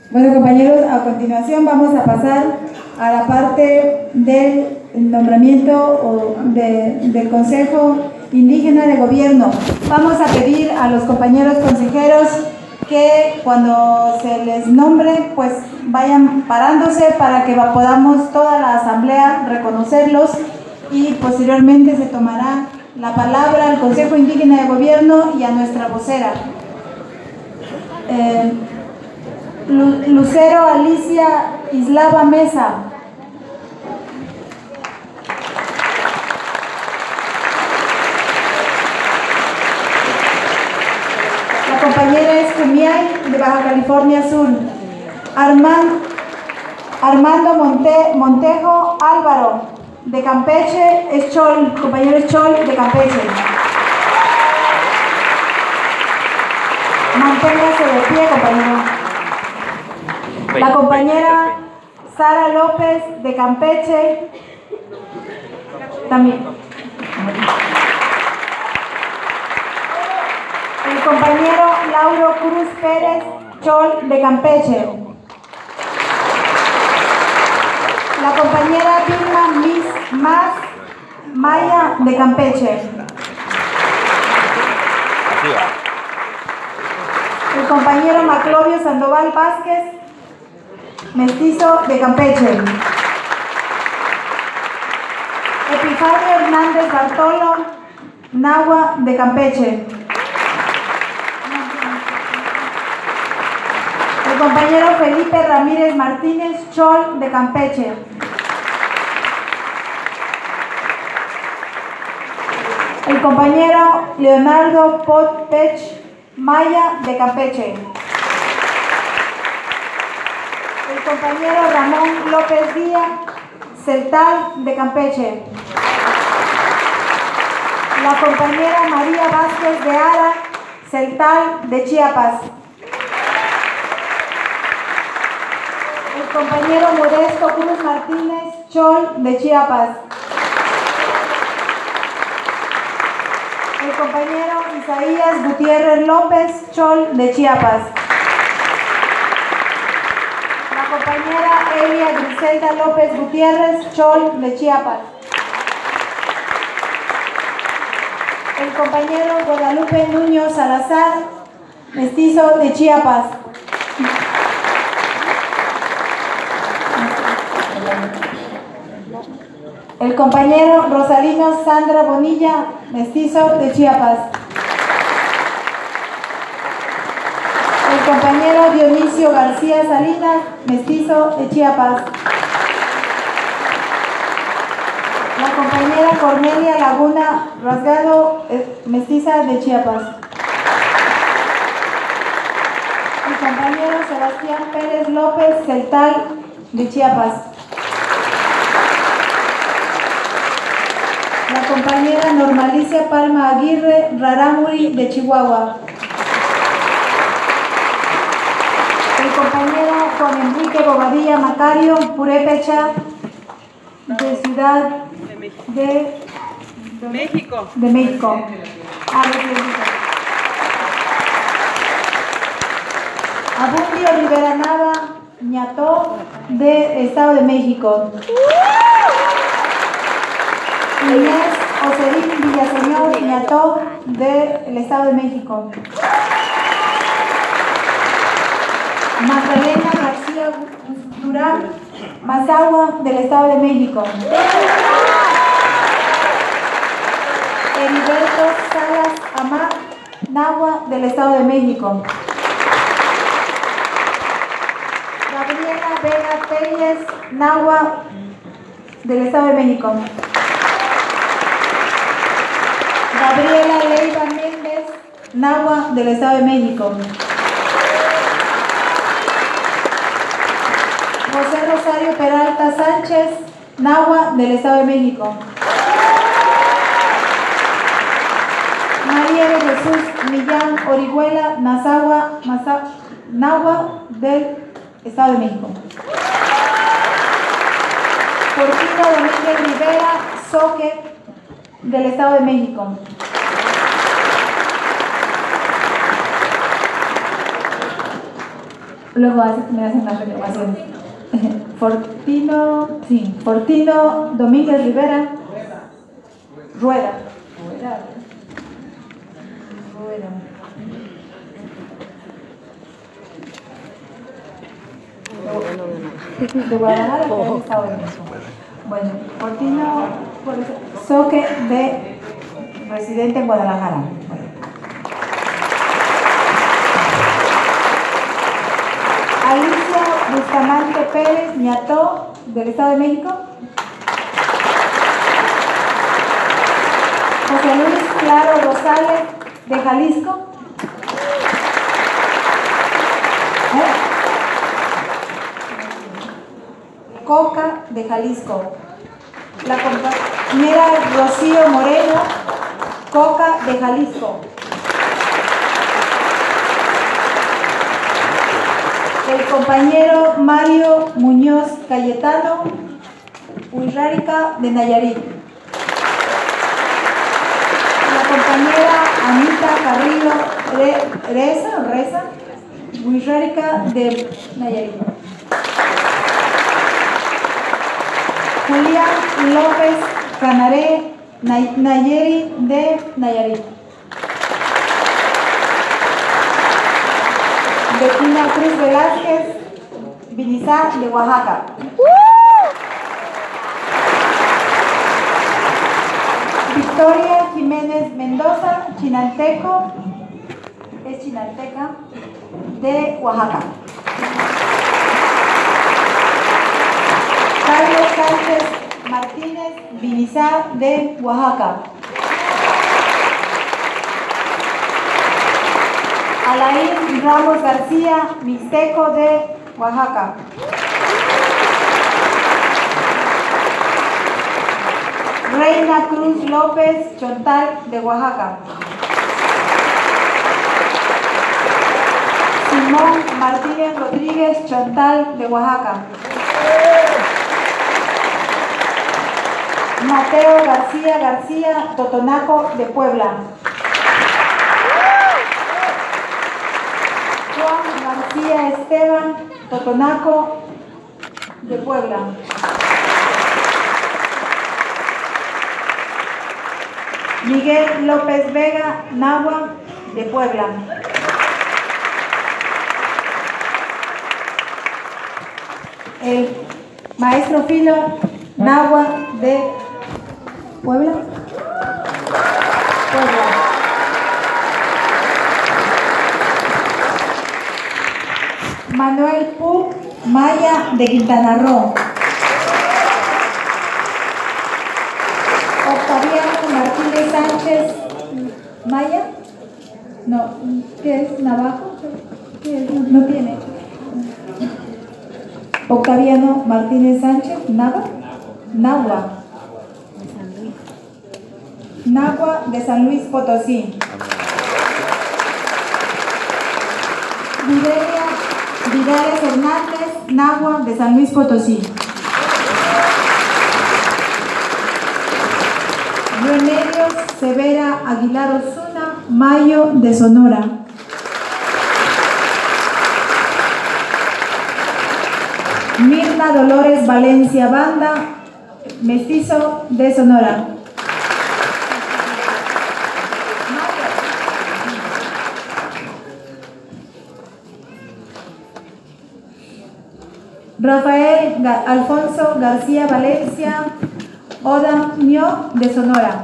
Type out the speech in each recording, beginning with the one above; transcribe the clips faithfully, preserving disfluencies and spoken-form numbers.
Bueno, compañeros, a continuación vamos a pasar a la parte del nombramiento o de, del Consejo Indígena de Gobierno. Vamos a pedir a los compañeros consejeros que cuando se les nombre, pues vayan parándose para que podamos toda la asamblea reconocerlos y posteriormente se tomará la palabra al Consejo Indígena de Gobierno y a nuestra vocera. Eh, Lucero Alicia Islava Mesa. La compañera es Jumiay, de Baja California Sur. Armand, Armando Monte, Montejo Álvaro, de Campeche, es Chol, compañero es Chol, de Campeche. Manténgase de pie, compañero. La compañera Sara López, de Campeche, también. El compañero Lauro Cruz Pérez, Chol, de Campeche. La compañera Vilma Miss Más Maya, de Campeche. El compañero Maclovio Sandoval Vázquez, mestizo, de Campeche. Epifanio Hernández Bartolo, Nahua, de Campeche. El compañero Felipe Ramírez Martínez, Chol, de Campeche. El compañero Leonardo Potpech Maya, de Campeche. El compañero Ramón López Díaz Celtal, de Campeche. La compañera María Vázquez de Ara Celtal, de Chiapas. El compañero Modesto Cruz Martínez Chol, de Chiapas. El compañero Isaías Gutiérrez López Chol, de Chiapas. La compañera Elia Griselda López Gutiérrez Chol, de Chiapas. El compañero Guadalupe Nuño Salazar, mestizo, de Chiapas. El compañero Rosalino Sandra Bonilla, mestizo, de Chiapas. El compañero Dionisio García Salinas, mestizo, de Chiapas. La compañera Cornelia Laguna Rasgado, mestiza, de Chiapas. El compañero Sebastián Pérez López Celtal, de Chiapas. La compañera Normalicia Palma Aguirre Rarámuri, de Chihuahua. El compañero Juan Enrique Bobadilla Macario Purépecha, de Ciudad de, de México. De México. Abundio Rivera Nava Ñató, de Estado de México. Inés Oserín Villaseñor Ñató, del Estado de México. Magdalena García Durán Mazagua, del Estado de México. Heriberto Salas Amar Nahua, del Estado de México. Gabriela Vega Telles Nahua, del Estado de México. Gabriela Leiva Méndez Nahua, del Estado de México. José Rosario Peralta Sánchez Nahua, del Estado de México. María de Jesús Millán Orihuela Nazagua Nahua, del Estado de México. Porfirio Domínguez Rivera Soque, del Estado de México. luego hace, me hacen las reclamaciones. Fortino, sí, Fortino Domínguez Rivera. Rueda. Rueda. Rueda. De Guadalajara, pero es Estado de México. Bueno, Fortino Soque de residente en Guadalajara. Bueno. Alicia Bustamante Pérez Ñató, del Estado de México. José Luis Claro Rosales, de Jalisco. ¿Eh? Coca, de Jalisco. La compañera Rocío Moreno, Coca, de Jalisco. El compañero Mario Muñoz Cayetano, Huirrárica, de Nayarit. La compañera Anita Carrillo Re, Reza, Reza, Huirrárica, de Nayarit. Julián López Canaré Nayeri, de Nayarit. Bettina Cruz Velázquez Vinizá, de Oaxaca. Victoria Jiménez Mendoza, chinanteco, es chinanteca, de Oaxaca. Carlos Sánchez Martínez Vinizá, de Oaxaca. Alain Ramos García Mixteco, de Oaxaca. Reina Cruz López Chontal, de Oaxaca. Simón Martínez Rodríguez Chontal, de Oaxaca. Mateo García García Totonaco, de Puebla. Juan García Esteban Totonaco, de Puebla. Miguel López Vega Nahua, de Puebla. El maestro Filo Nahua, de Puebla. Puebla. Manuel Pu Maya, de Quintana Roo. Octaviano Martínez Sánchez Maya. No, ¿qué es? ¿Navajo? ¿Qué es? No, no tiene. Octaviano Martínez Sánchez Nava. Nahua. Nahua, de San Luis Potosí. Videlia Vidales Hernández Nahua, de San Luis Potosí. Remedios Severa Aguilar Osuna Mayo, de Sonora. Mirna Dolores Valencia Banda Mestizo, de Sonora. Rafael Ga- Alfonso García Valencia Oda Ño, de Sonora.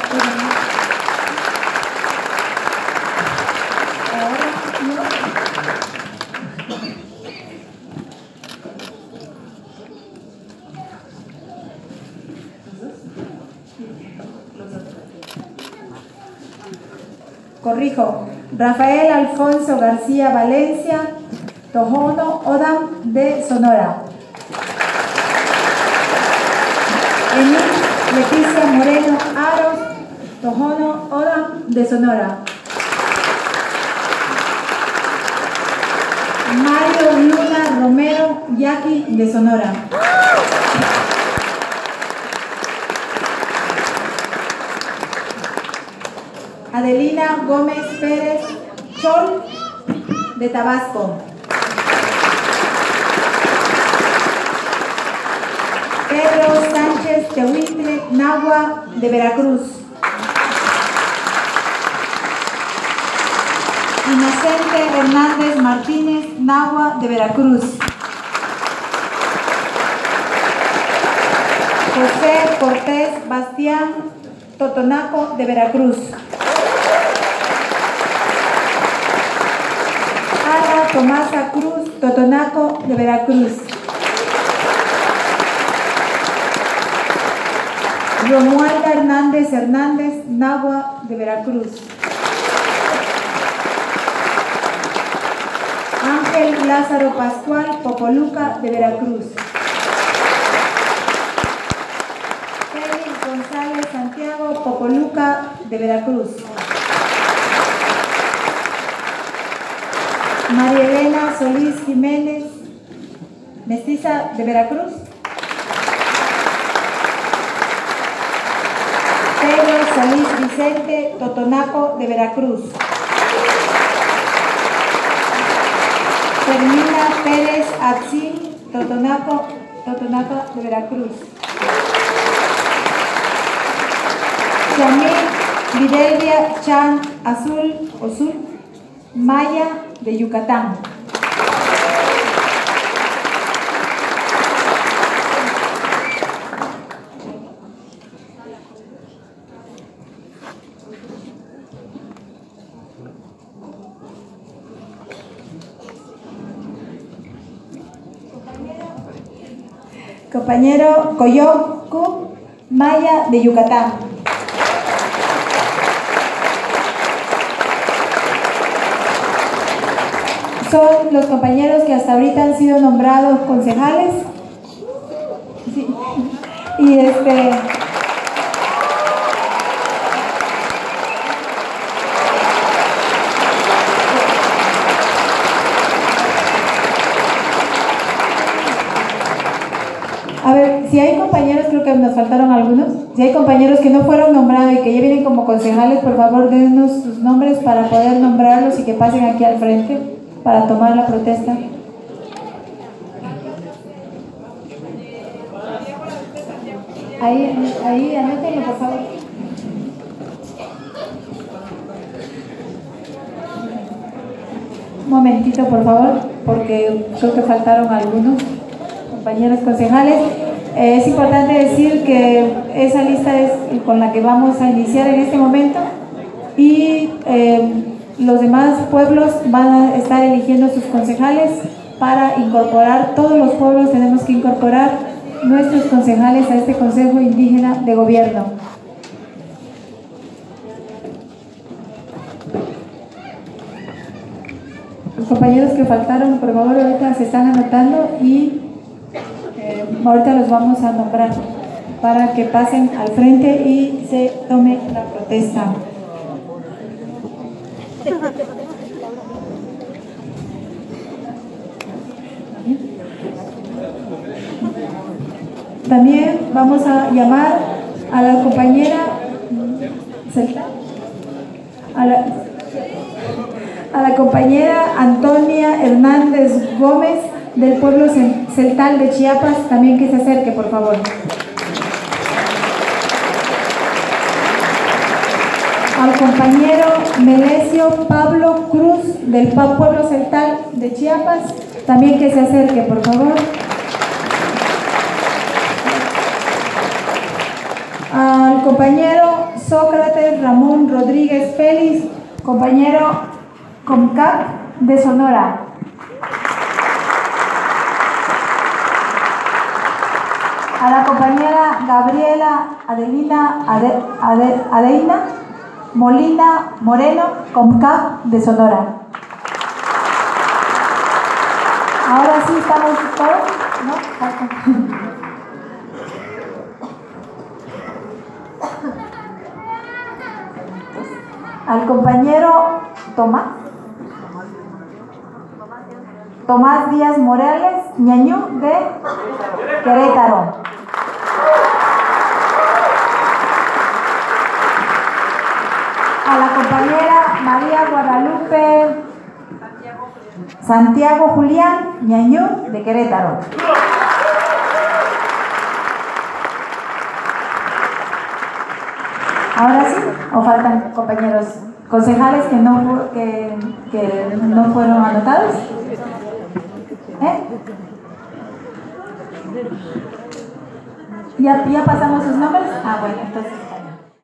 Corrijo. Rafael Alfonso García Valencia Tojono Odam, de Sonora. Emil Leticia Moreno Aros Tojono Odam, de Sonora. Mario Luna Romero Yaqui, de Sonora. Adelina Gómez Pérez Chol, de Tabasco. Tehuitle Nahua de Veracruz. Inocente Hernández Martínez Nahua de Veracruz. José Cortés Bastián Totonaco de Veracruz. Ana Tomasa Cruz Totonaco de Veracruz. Romualda Hernández Hernández Nahua de Veracruz. Ángel Lázaro Pascual Popoluca de Veracruz. Félix González Santiago Popoluca de Veracruz. María Elena Solís Jiménez Mestiza de Veracruz. Pedro Solís Vicente Totonaco de Veracruz. Fermina Pérez Atzin Totonaco, Totonaco de Veracruz. Yamil Videlvia Chan Azul Osul Maya de Yucatán. Compañero Coyocu Maya de Yucatán. Son los compañeros que hasta ahorita han sido nombrados concejales. Sí. Y este A ver, si hay compañeros, creo que nos faltaron algunos, si hay compañeros que no fueron nombrados y que ya vienen como concejales, por favor denos sus nombres para poder nombrarlos y que pasen aquí al frente para tomar la protesta. Ahí, ahí, anótenlo, por favor. Un momentito, por favor, porque creo que faltaron algunos compañeros concejales. Eh, es importante decir que esa lista es con la que vamos a iniciar en este momento y eh, los demás pueblos van a estar eligiendo sus concejales para incorporar, todos los pueblos tenemos que incorporar nuestros concejales a este Consejo Indígena de Gobierno. Los compañeros que faltaron, por favor, ahorita se están anotando y eh, ahorita los vamos a nombrar para que pasen al frente y se tome la protesta. También vamos a llamar a la compañera a la, a la compañera Antonia Hernández Gómez del pueblo celtal de Chiapas, también que se acerque, por favor. Al compañero Melesio Pablo Cruz del pueblo celtal de Chiapas, también que se acerque, por favor. Al compañero Sócrates Ramón Rodríguez Félix, compañero Comcap de Sonora. A la compañera Gabriela Adelina Ade, Ade, Adeina Molina Moreno, Comcap de Sonora. Ahora sí estamos todos, ¿no? Al compañero Tomás Tomás Díaz Morales Ñañú de Querétaro. A la compañera María Guadalupe Santiago Julián Ñañú de Querétaro. Ahora sí, o faltan compañeros concejales que no, que, que no fueron anotados. ¿Eh? ¿Ya, ¿Ya pasamos sus nombres? Ah, bueno, entonces.